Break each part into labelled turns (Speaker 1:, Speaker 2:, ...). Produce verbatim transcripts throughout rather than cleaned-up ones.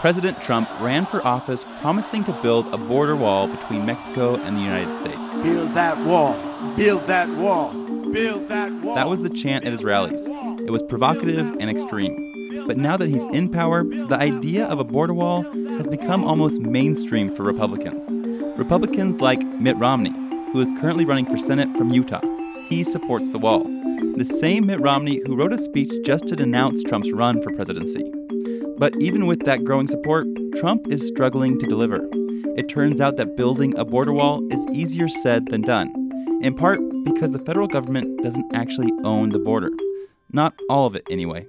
Speaker 1: President Trump ran for office promising to build a border wall between Mexico and the United States.
Speaker 2: Build that wall. Build that wall. Build that wall.
Speaker 1: That was the chant at his rallies. It was provocative and extreme. But now that he's in power, the idea of a border wall has become almost mainstream for Republicans. Republicans like Mitt Romney, who is currently running for Senate from Utah. He supports the wall. The same Mitt Romney who wrote a speech just to denounce Trump's run for presidency. But even with that growing support, Trump is struggling to deliver. It turns out that building a border wall is easier said than done, in part because the federal government doesn't actually own the border. Not all of it, anyway.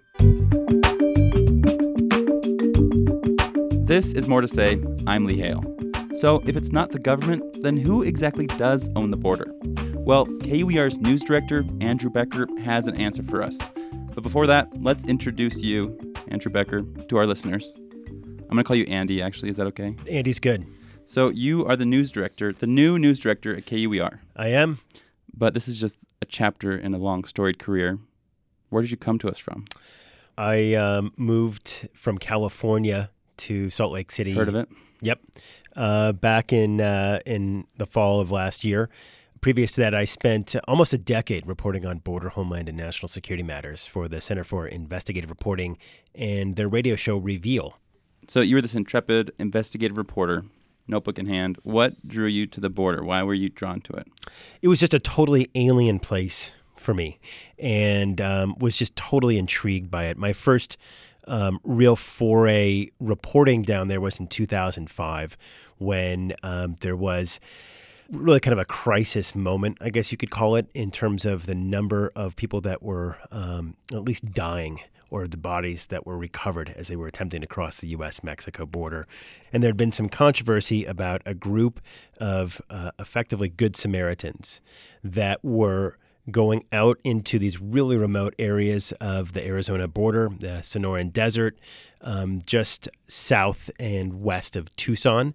Speaker 1: This is More to Say. I'm Lee Hale. So if it's not the government, then who exactly does own the border? Well, K U E R's news director, Andrew Becker, has an answer for us. But before that, let's introduce you, Andrew Becker, to our listeners. I'm going to call you Andy, actually. Is that okay?
Speaker 3: Andy's good.
Speaker 1: So you are the news director, the new news director at K U E R.
Speaker 3: I am.
Speaker 1: But this is just a chapter in a long, storied career. Where did you come to us from?
Speaker 3: I um, moved from California to Salt Lake City.
Speaker 1: Heard of it?
Speaker 3: Yep. Uh, back in uh, in the fall of last year. Previous to that, I spent almost a decade reporting on border, homeland, and national security matters for the Center for Investigative Reporting and their radio show Reveal.
Speaker 1: So you were this intrepid investigative reporter, notebook in hand. What drew you to the border? Why were you drawn to it?
Speaker 3: It was just a totally alien place for me, and um, was just totally intrigued by it. My first um, real foray reporting down there was in two thousand five, when um, there was really kind of a crisis moment, I guess you could call it, in terms of the number of people that were um, at least dying, or the bodies that were recovered as they were attempting to cross the U S Mexico border. And there had been some controversy about a group of uh, effectively Good Samaritans that were going out into these really remote areas of the Arizona border, the Sonoran Desert, um, just south and west of Tucson.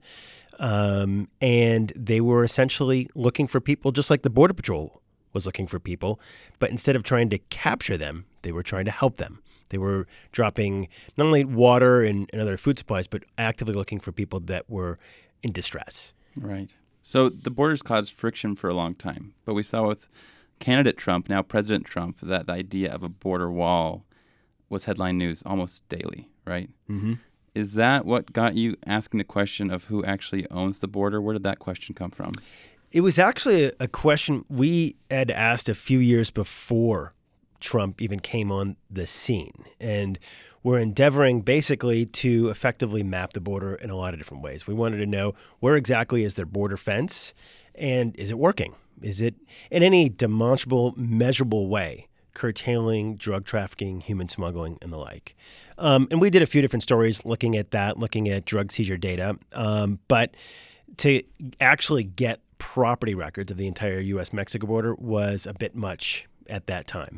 Speaker 3: Um, and they were essentially looking for people just like the Border Patrol was looking for people. But instead of trying to capture them, they were trying to help them. They were dropping not only water and, and other food supplies, but actively looking for people that were in distress.
Speaker 1: Right. So the border's caused friction for a long time. But we saw with candidate Trump, now President Trump, that the idea of a border wall was headline news almost daily, right?
Speaker 3: Mm-hmm.
Speaker 1: Is that what got you asking the question of who actually owns the border? Where did that question come from?
Speaker 3: It was actually a, a question we had asked a few years before Trump even came on the scene. And we're endeavoring basically to effectively map the border in a lot of different ways. We wanted to know where exactly is their border fence, and is it working? Is it in any demonstrable, measurable way curtailing drug trafficking, human smuggling, and the like? Um, and we did a few different stories looking at that, looking at drug seizure data. Um, but to actually get property records of the entire U S Mexico border was a bit much at that time.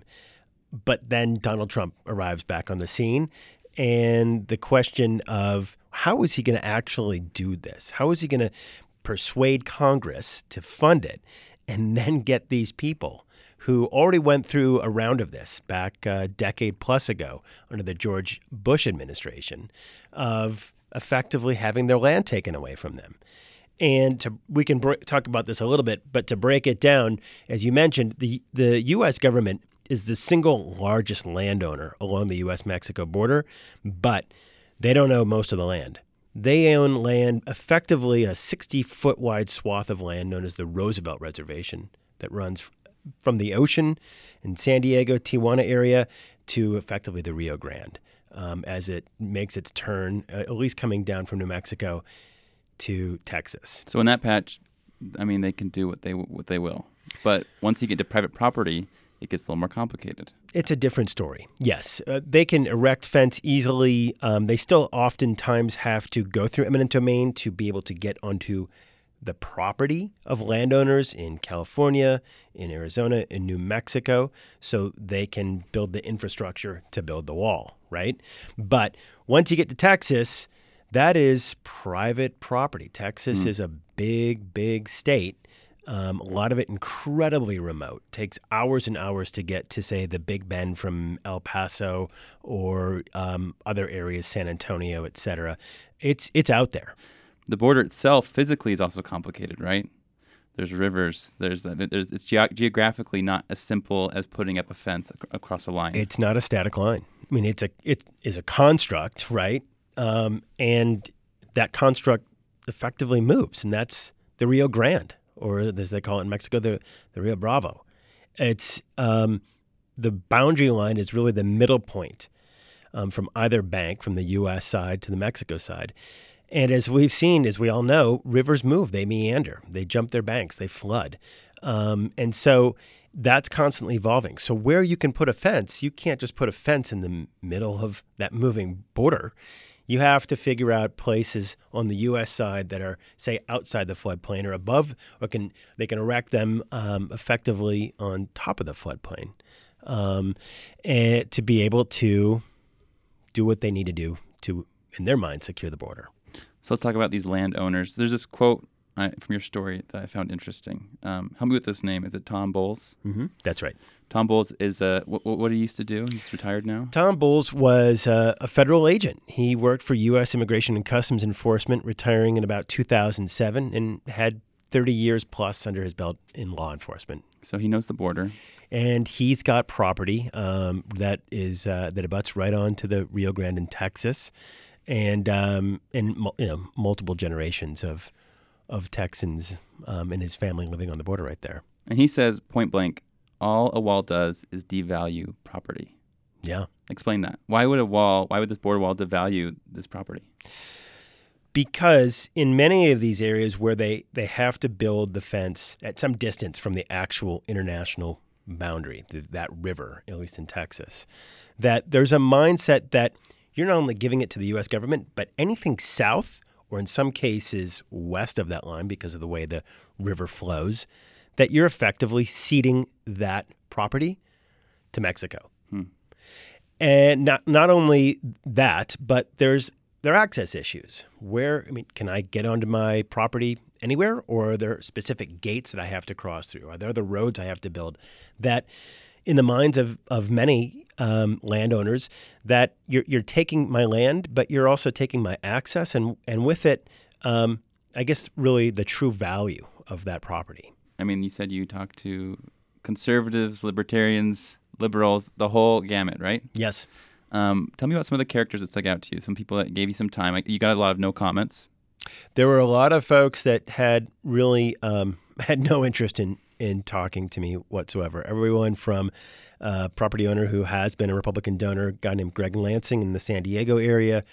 Speaker 3: But then Donald Trump arrives back on the scene, and the question of how is he going to actually do this? How is he going to persuade Congress to fund it and then get these people who already went through a round of this back a decade plus ago under the George Bush administration, of effectively having their land taken away from them? And to, we can br- talk about this a little bit, but to break it down, as you mentioned, the, the U S government is the single largest landowner along the U S Mexico border, but they don't own most of the land. They own land, effectively a sixty-foot wide swath of land known as the Roosevelt Reservation, that runs from the ocean in San Diego, Tijuana area to effectively the Rio Grande, um, as it makes its turn, uh, at least coming down from New Mexico to Texas.
Speaker 1: So in that patch, I mean, they can do what they what they will. But once you get to private property, it gets a little more complicated.
Speaker 3: It's a different story. Yes, uh, they can erect fence easily. Um, they still oftentimes have to go through eminent domain to be able to get onto the property of landowners in California, in Arizona, in New Mexico, so they can build the infrastructure to build the wall, right? But once you get to Texas, that is private property. Texas mm. is a big, big state. Um, a lot of it incredibly remote. Takes hours and hours to get to, say, the Big Bend from El Paso or um, other areas, San Antonio, et cetera. It's it's out there.
Speaker 1: The border itself physically is also complicated, right? There's rivers. There's, there's it's ge- geographically not as simple as putting up a fence ac- across a line.
Speaker 3: It's not a static line. I mean, it's a it is a construct, right? Um, and that construct effectively moves, and that's the Rio Grande, or as they call it in Mexico, the, the Rio Bravo. It's um, the boundary line is really the middle point um, from either bank, from the U S side to the Mexico side. And as we've seen, as we all know, rivers move, they meander, they jump their banks, they flood. Um, and so that's constantly evolving. So where you can put a fence, you can't just put a fence in the middle of that moving border. You have to figure out places on the U S side that are, say, outside the floodplain or above, or can they can erect them um, effectively on top of the floodplain um, and to be able to do what they need to do to, in their mind, secure the border.
Speaker 1: So let's talk about these landowners. There's this quote uh, from your story that I found interesting. Um, help me with this name. Is it Tom Bowles?
Speaker 3: Mm-hmm. That's right.
Speaker 1: Tom Bowles is a, what, what he used to do? He's retired now?
Speaker 3: Tom Bowles was uh, a federal agent. He worked for U S Immigration and Customs Enforcement, retiring in about two thousand seven, and had thirty years plus under his belt in law enforcement.
Speaker 1: So he knows the border.
Speaker 3: And he's got property um, that is uh, that abuts right on to the Rio Grande in Texas, and um, and you know multiple generations of of Texans um, and his family living on the border right there.
Speaker 1: And he says point blank, all a wall does is devalue property.
Speaker 3: Yeah.
Speaker 1: Explain that. Why would a wall? Why would this border wall devalue this property?
Speaker 3: Because in many of these areas where they, they have to build the fence at some distance from the actual international boundary, the, that river, at least in Texas, that there's a mindset that you're not only giving it to the U S government, but anything south or in some cases west of that line because of the way the river flows, that you're effectively ceding that property to Mexico. Hmm. And not not only that, but there's there are access issues. Where, I mean, can I get onto my property anywhere, or are there specific gates that I have to cross through? Are there other roads I have to build that, in the minds of, of many um, landowners, that you're you're taking my land, but you're also taking my access, and, and with it, um, I guess, really the true value of that property.
Speaker 1: I mean, you said you talked to conservatives, libertarians, liberals, the whole gamut, right?
Speaker 3: Yes.
Speaker 1: Um, tell me about some of the characters that stuck out to you, some people that gave you some time. Like, you got a lot of no comments.
Speaker 3: There were a lot of folks that had really um, had no interest in, in talking to me whatsoever. Everyone from a property owner who has been a Republican donor, a guy named Greg Lansing in the San Diego area,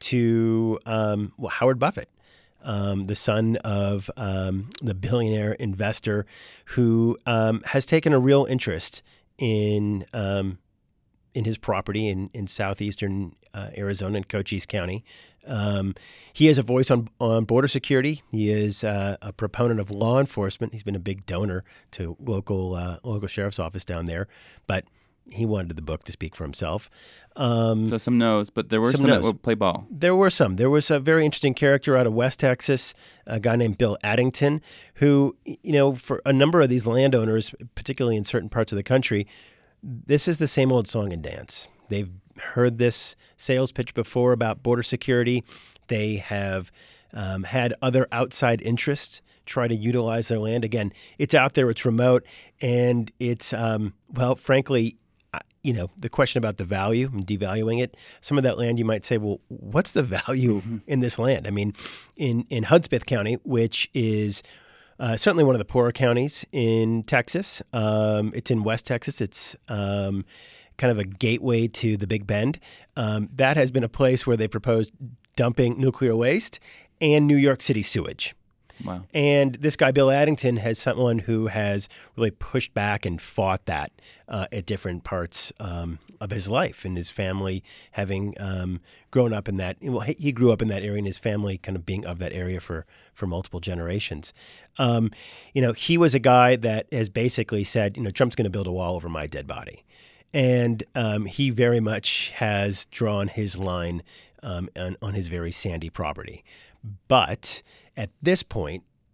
Speaker 3: to um, well, Howard Buffett, um, the son of um, the billionaire investor who um, has taken a real interest in um, in his property in, in southeastern uh, Arizona in Cochise County. Um, he has a voice on, on border security. He is uh, a proponent of law enforcement. He's been a big donor to local uh, local sheriff's office down there, but he wanted the book to speak for himself. Um,
Speaker 1: so some no's, but there were some, some that would play ball.
Speaker 3: There were some. There was a very interesting character out of West Texas, a guy named Bill Addington, who, you know, for a number of these landowners, particularly in certain parts of the country, this is the same old song and dance. They've heard this sales pitch before about border security. They have um, had other outside interests try to utilize their land. Again, it's out there, it's remote, and it's, um, well, frankly, you know, the question about the value and devaluing it, some of that land you might say, well, what's the value mm-hmm. in this land? I mean, in, in Hudspeth County, which is Uh, certainly one of the poorer counties in Texas. Um, it's in West Texas. It's um, kind of a gateway to the Big Bend. Um, that has been a place where they proposed dumping nuclear waste and New York City sewage.
Speaker 1: Wow.
Speaker 3: And this guy, Bill Addington, has someone who has really pushed back and fought that uh, at different parts um, of his life, and his family having um, grown up in that. Well, he grew up in that area, and his family kind of being of that area for, for multiple generations. Um, you know, he was a guy that has basically said, you know, Trump's going to build a wall over my dead body. And um, he very much has drawn his line um, on, on his very sandy property. But at this point,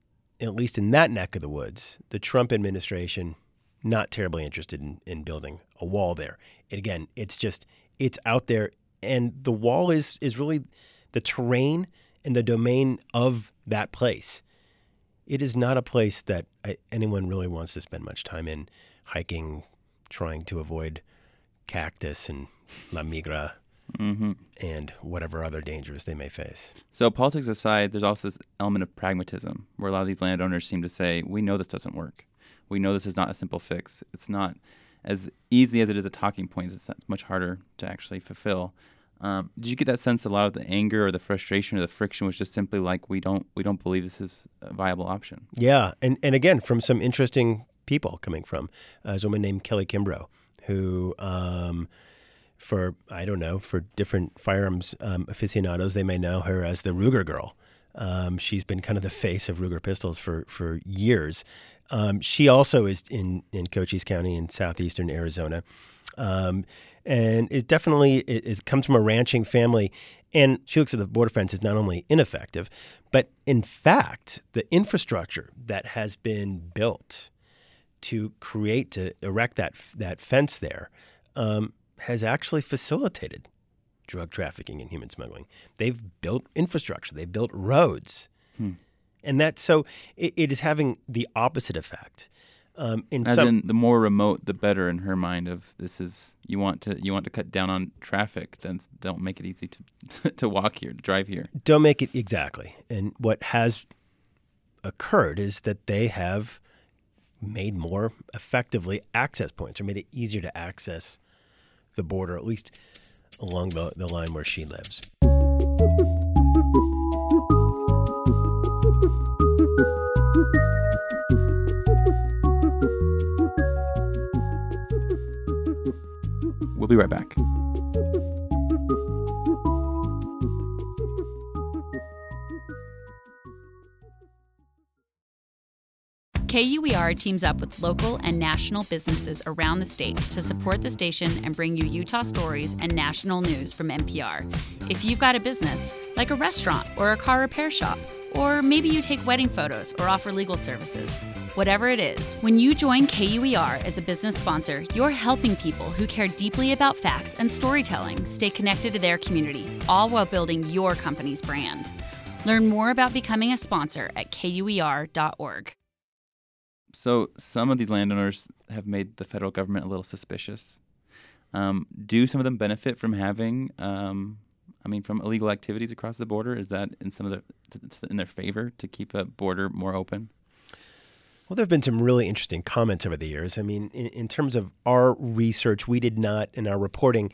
Speaker 3: at least in that neck of the woods, the Trump administration not terribly interested in, in building a wall there. And again, it's just it's out there, and the wall is is really the terrain and the domain of that place. It is not a place that I, anyone really wants to spend much time in, hiking, trying to avoid cactus and La Migra
Speaker 1: Mm-hmm.
Speaker 3: and whatever other dangers they may face.
Speaker 1: So politics aside, there's also this element of pragmatism where a lot of these landowners seem to say, we know this doesn't work. We know this is not a simple fix. It's not as easy as it is a talking point. It's, it's much harder to actually fulfill. Um, did you get that sense that a lot of the anger or the frustration or the friction was just simply like, we don't we don't believe this is a viable option?
Speaker 3: Yeah. And, and again, from some interesting people coming from. Uh, there's a woman named Kelly Kimbrough who... Um, For, I don't know, for different firearms um, aficionados, they may know her as the Ruger girl. Um, she's been kind of the face of Ruger pistols for, for years. Um, she also is in, in Cochise County in southeastern Arizona. Um, and it definitely it, it comes from a ranching family. And she looks at the border fence as not only ineffective, but in fact, the infrastructure that has been built to create, to erect that, that fence there, um, has actually facilitated drug trafficking and human smuggling. They've built infrastructure. They've built roads. Hmm. And that's so it, it is having the opposite effect. Um, in
Speaker 1: As
Speaker 3: some,
Speaker 1: in, the more remote, the better in her mind of this is, you want to you want to cut down on traffic, then don't make it easy to to walk here, to drive here.
Speaker 3: Don't make it, exactly. And what has occurred is that they have made more effectively access points, or made it easier to access the border, at least along the, the line where she lives.
Speaker 1: We'll be right back.
Speaker 4: K U E R teams up with local and national businesses around the state to support the station and bring you Utah stories and national news from N P R. If you've got a business, like a restaurant or a car repair shop, or maybe you take wedding photos or offer legal services, whatever it is, when you join K U E R as a business sponsor, you're helping people who care deeply about facts and storytelling stay connected to their community, all while building your company's brand. Learn more about becoming a sponsor at K U E R dot org.
Speaker 1: So some of these landowners have made the federal government a little suspicious. Um, do some of them benefit from having, um, I mean, from illegal activities across the border? Is that in some of the in their favor to keep a border more open?
Speaker 3: Well, there have been some really interesting comments over the years. I mean, in, in terms of our research, we did not, in our reporting,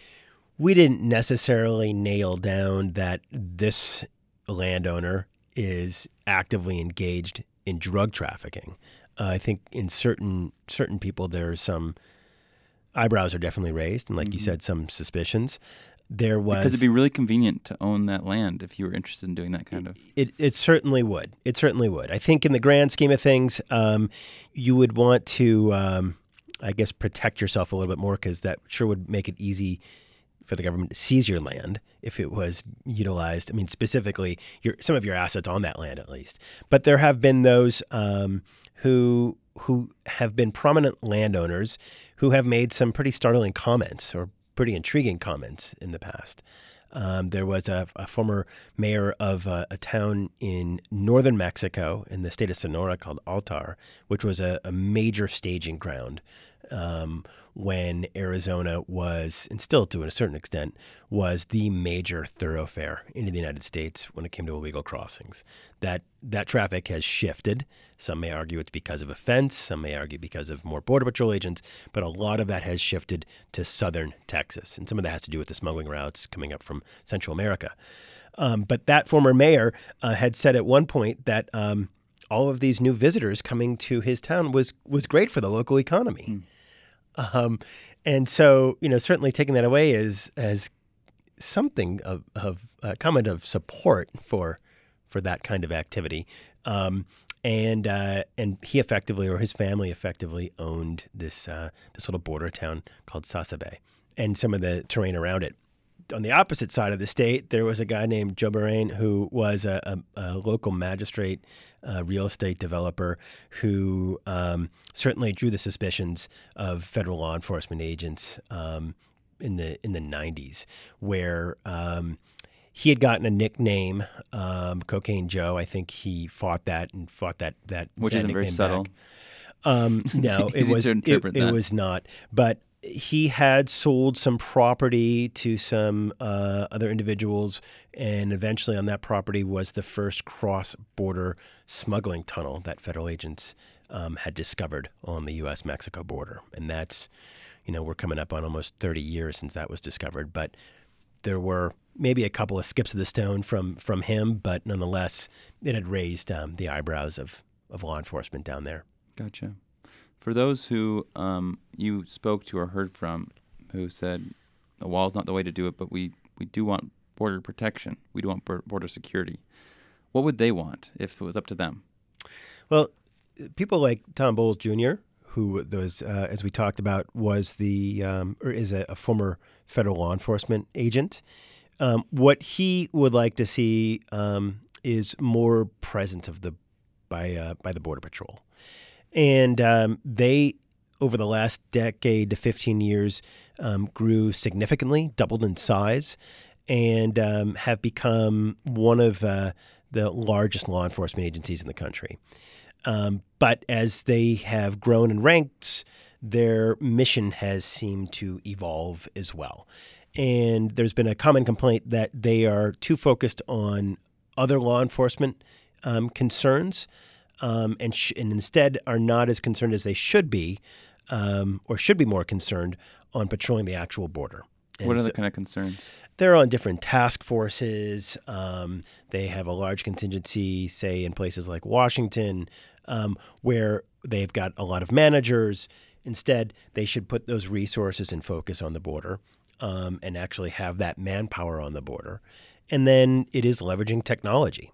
Speaker 3: we didn't necessarily nail down that this landowner is actively engaged in drug trafficking. Uh, I think in certain certain people, there's some eyebrows are definitely raised, and like mm-hmm. you said, some suspicions. There was
Speaker 1: because it'd be really convenient to own that land if you were interested in doing that kind of.
Speaker 3: It it certainly would. It certainly would. I think in the grand scheme of things, um, you would want to, um, I guess, protect yourself a little bit more, because that sure would make it easy for the government to seize your land if it was utilized. I mean, specifically, your some of your assets on that land, at least. But there have been those um, who who have been prominent landowners who have made some pretty startling comments, or pretty intriguing comments in the past. Um, there was a, a former mayor of a, a town in northern Mexico in the state of Sonora called Altar, which was a, a major staging ground um, when Arizona was, and still to a certain extent, was the major thoroughfare into the United States when it came to illegal crossings. That that traffic has shifted. Some may argue it's because of a fence. Some may argue because of more Border Patrol agents. But a lot of that has shifted to southern Texas. And some of that has to do with the smuggling routes coming up from Central America. Um, but that former mayor uh, had said at one point that um, all of these new visitors coming to his town was was great for the local economy. Mm. Um, and so, you know, certainly taking that away is as something of, of a comment of support for for that kind of activity. Um, and uh, and he effectively, or his family effectively, owned this uh, this little border town called Sasabe, and some of the terrain around it on the opposite side of the state, there was a guy named Joe Barain who was a, a, a local magistrate, uh, real estate developer who um, certainly drew the suspicions of federal law enforcement agents um, in the in the nineties, where um, he had gotten a nickname, um, Cocaine Joe. I think he fought that and fought that that
Speaker 1: which
Speaker 3: that
Speaker 1: isn't very
Speaker 3: nickname
Speaker 1: subtle.
Speaker 3: back. Um, no, it
Speaker 1: Easy
Speaker 3: was
Speaker 1: to
Speaker 3: it,
Speaker 1: interpret
Speaker 3: it
Speaker 1: that.
Speaker 3: was not. But he had sold some property to some uh, other individuals, and eventually on that property was the first cross-border smuggling tunnel that federal agents um, had discovered on the U S Mexico border. And that's, you know, we're coming up on almost thirty years since that was discovered. But there were maybe a couple of skips of the stone from from him, but nonetheless, it had raised um, the eyebrows of, of law enforcement down there.
Speaker 1: Gotcha. For those who um, you spoke to or heard from who said the wall's not the way to do it, but we, we do want border protection, we do want bor- border security, what would they want if it was up to them?
Speaker 3: Well, people like Tom Bowles Junior, who was, uh, as we talked about, was the um, or is a, a former federal law enforcement agent. Um, what he would like to see um, is more presence of the by uh, by the Border Patrol. And um, they, over the last decade to fifteen years, um, grew significantly, doubled in size, and um, have become one of uh, the largest law enforcement agencies in the country. Um, but as they have grown in ranks, their mission has seemed to evolve as well. And there's been a common complaint that they are too focused on other law enforcement um, concerns, Um, and, sh- and instead are not as concerned as they should be, um, or should be more concerned on patrolling the actual border. And
Speaker 1: What are
Speaker 3: so
Speaker 1: the kind of concerns?
Speaker 3: they're on different task forces. Um, they have a large contingency, say, in places like Washington, um, where they've got a lot of managers. Instead, they should put those resources and focus on the border um, and actually have that manpower on the border. And then it is leveraging technology.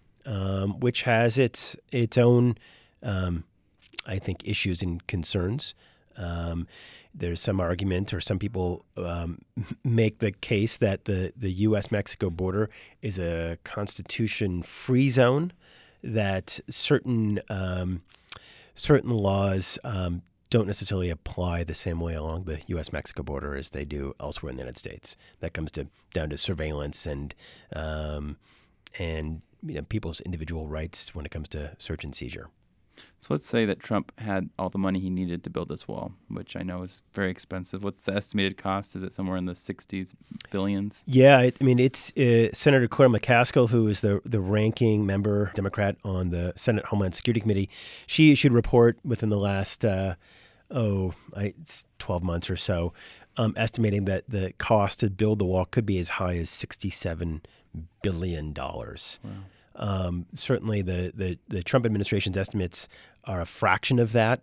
Speaker 3: Um, which has its its own, um, I think, issues and concerns. Um, there's some argument, or some people um, make the case that the, the U S Mexico border is a constitution-free zone, that certain um, certain laws um, don't necessarily apply the same way along the U S Mexico border as they do elsewhere in the United States. That comes to down to surveillance and um, and you know, people's individual rights when it comes to search and seizure.
Speaker 1: So let's say that Trump had all the money he needed to build this wall, which I know is very expensive. What's the estimated cost? Is it somewhere in the sixties billions?
Speaker 3: Yeah, it, I mean, it's uh, Senator Claire McCaskill, who is the the ranking member, Democrat, on the Senate Homeland Security Committee. She issued a report within the last, uh, oh, I, it's twelve months or so, um, estimating that the cost to build the wall could be as high as sixty-seven billion dollars. Wow. Um, certainly the, the, the Trump administration's estimates are a fraction of that,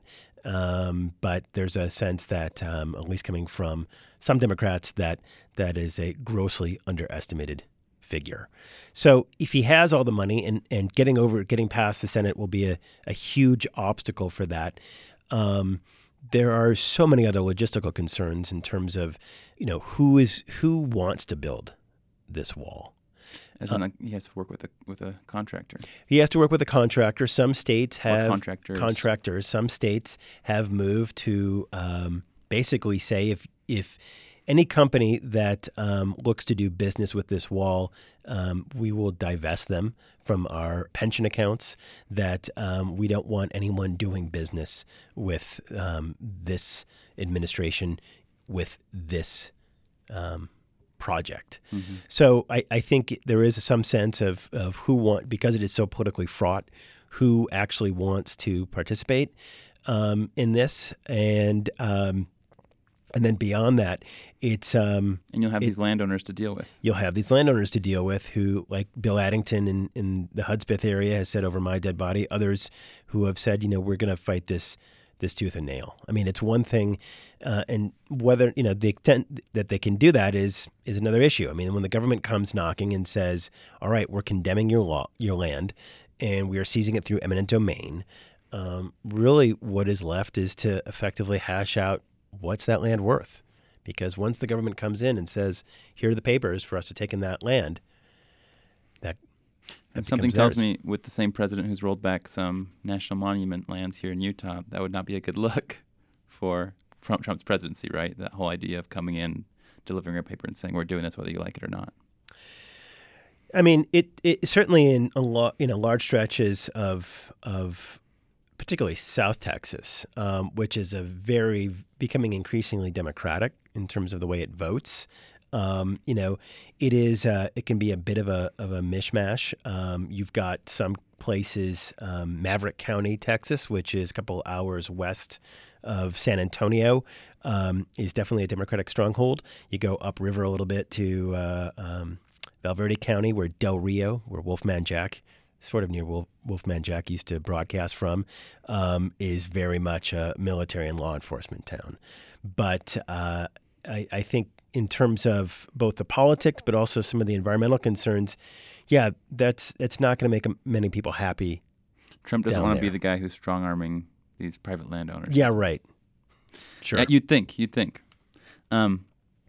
Speaker 3: um, but there's a sense that, um, at least coming from some Democrats, that that is a grossly underestimated figure. So if he has all the money, and, and getting over, getting past the Senate will be a, a huge obstacle for that. Um, there are so many other logistical concerns in terms of, you know, who is who wants to build this wall.
Speaker 1: As in, uh, he has to work with a with a contractor.
Speaker 3: He has to work with a contractor. Some states have
Speaker 1: contractors.
Speaker 3: contractors. Some states have moved to um, basically say if if any company that um, looks to do business with this wall, um, we will divest them from our pension accounts. That um, we don't want anyone doing business with um, this administration with this Um, project. Mm-hmm. So I, I think there is some sense of, of who want, because it is so politically fraught, who actually wants to participate um, in this. And um, and then beyond that, it's... Um,
Speaker 1: and you'll have
Speaker 3: it,
Speaker 1: these landowners to deal with.
Speaker 3: You'll have these landowners to deal with who, like Bill Addington in, in the Hudspeth area has said over my dead body, others who have said, you know, we're going to fight this this tooth and nail. I mean, it's one thing, uh, and whether, you know, the extent that they can do that is is another issue. I mean, when the government comes knocking and says, all right, we're condemning your law, your land, and we are seizing it through eminent domain, um, really what is left is to effectively hash out what's that land worth. because once the government comes in and says, here are the papers for us to take in that land, that, that
Speaker 1: And something
Speaker 3: becomes
Speaker 1: tells
Speaker 3: theirs.
Speaker 1: me with the same president who's rolled back some national monument lands here in Utah, that would not be a good look for Trump, Trump's presidency, right? That whole idea of coming in, delivering a paper and saying, we're doing this whether you like it or not.
Speaker 3: I mean, it, it certainly in a lot, you know, large stretches of of particularly South Texas, um, which is a very becoming increasingly democratic in terms of the way it votes. Um, you know, it is uh, it can be a bit of a of a mishmash. Um, you've got some places, um, Maverick County, Texas, which is a couple hours west of San Antonio, um, is definitely a Democratic stronghold. You go upriver a little bit to uh, um, Valverde County, where Del Rio, where Wolfman Jack, sort of near Wolf, Wolfman Jack used to broadcast from, um, is very much a military and law enforcement town. But uh, I, I think in terms of both the politics, but also some of the environmental concerns, yeah, that's it's not going to make many people happy.
Speaker 1: Trump doesn't
Speaker 3: down
Speaker 1: want to be
Speaker 3: there.
Speaker 1: the guy who's strong-arming these private landowners.
Speaker 3: Yeah, right. Sure.
Speaker 1: Yeah, you'd think. You'd think. Um,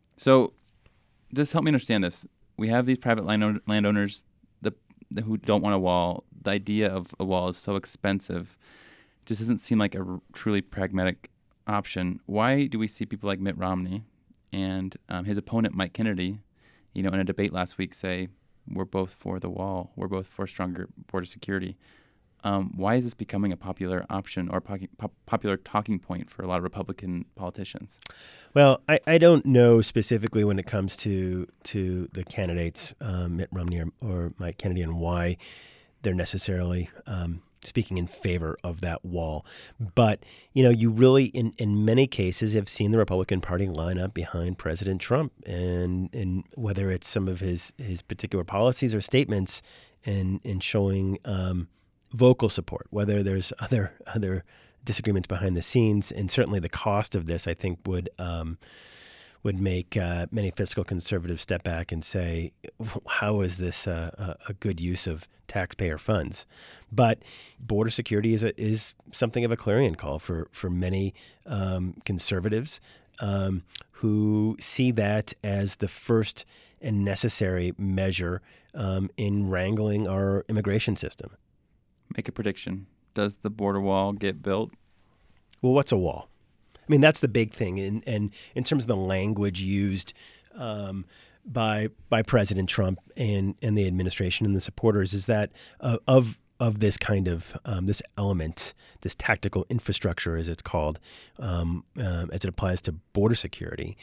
Speaker 1: so just help me understand this. We have these private land- landowners the, the, who don't want a wall. The idea of a wall is so expensive. It just doesn't seem like a r- truly pragmatic option. Why do we see people like Mitt Romney and um, his opponent, Mike Kennedy, you know, in a debate last week say, we're both for the wall. We're both for stronger border security. Um, why is this becoming a popular option or po- pop- popular talking point for a lot of Republican politicians?
Speaker 3: Well, I, I don't know specifically when it comes to to the candidates, um, Mitt Romney or, or Mike Kennedy, and why they're necessarily um, speaking in favor of that wall. But, you know, you really, in, in many cases, have seen the Republican Party line up behind President Trump, and, and whether it's some of his, his particular policies or statements, and, and showing um, vocal support, whether there's other other disagreements behind the scenes, and certainly the cost of this, I think, would um, would make uh, many fiscal conservatives step back and say, how is this uh, a, a good use of taxpayer funds? But border security is a, is something of a clarion call for, for many um, conservatives um, who see that as the first and necessary measure um, in wrangling our immigration system.
Speaker 1: Make a prediction. Does the border wall get built?
Speaker 3: Well, what's a wall? I mean, that's the big thing. And, and in terms of the language used um, by by President Trump and, and the administration and the supporters is that uh, of of this kind of um, this element, this tactical infrastructure, as it's called, um, um, as it applies to border security,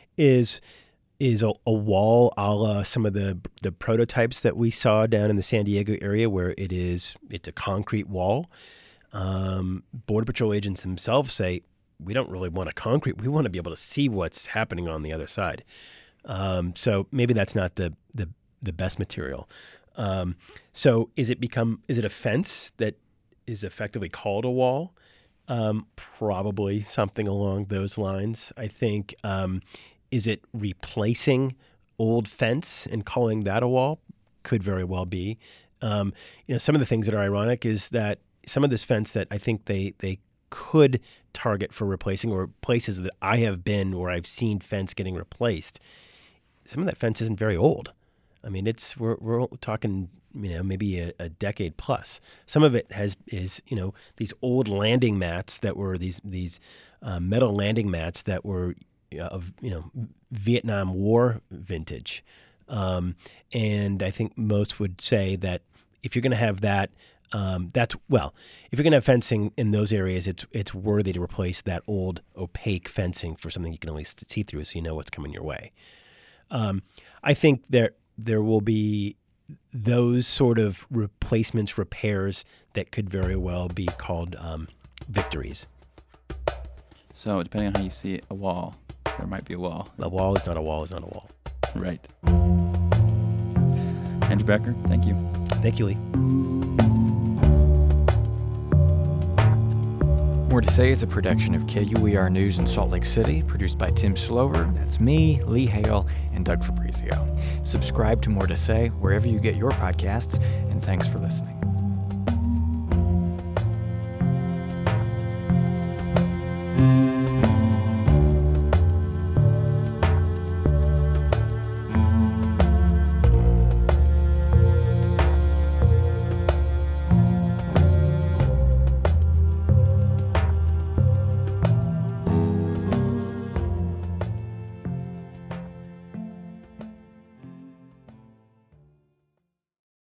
Speaker 3: is is a, a wall a la some of the the prototypes that we saw down in the San Diego area, where it is it's a concrete wall. Um, Border Patrol agents themselves say, we don't really want a concrete. We want to be able to see what's happening on the other side. Um, so maybe that's not the the, the best material. Um, so is it become is it a fence that is effectively called a wall? Um, probably something along those lines. I think. Um, is it replacing old fence and calling that a wall? Could very well be. Um, you know, some of the things that are ironic is that some of this fence that I think they they could target for replacing, or places that I have been where I've seen fence getting replaced, some of that fence isn't very old. I mean, it's we're we're talking, you know, maybe a, a decade plus. Some of it has is, you know, these old landing mats that were these these uh, metal landing mats that were uh, of, you know, Vietnam War vintage. Um, and I think most would say that if you're going to have that, Um, that's well. If you're going to have fencing in those areas, it's it's worthy to replace that old opaque fencing for something you can at least see through, so you know what's coming your way. Um, I think there there will be those sort of replacements, repairs that could very well be called um, victories.
Speaker 1: So depending on how you see it, a wall, there might be a wall.
Speaker 3: A wall is not a wall is not a wall.
Speaker 1: Right. Andrew Becker, thank you.
Speaker 3: Thank you, Lee.
Speaker 5: More to Say is a production of K U E R News in Salt Lake City, produced by Tim Slover. That's me, Lee Hale, and Doug Fabrizio. Subscribe to More to Say wherever you get your podcasts, and thanks for listening.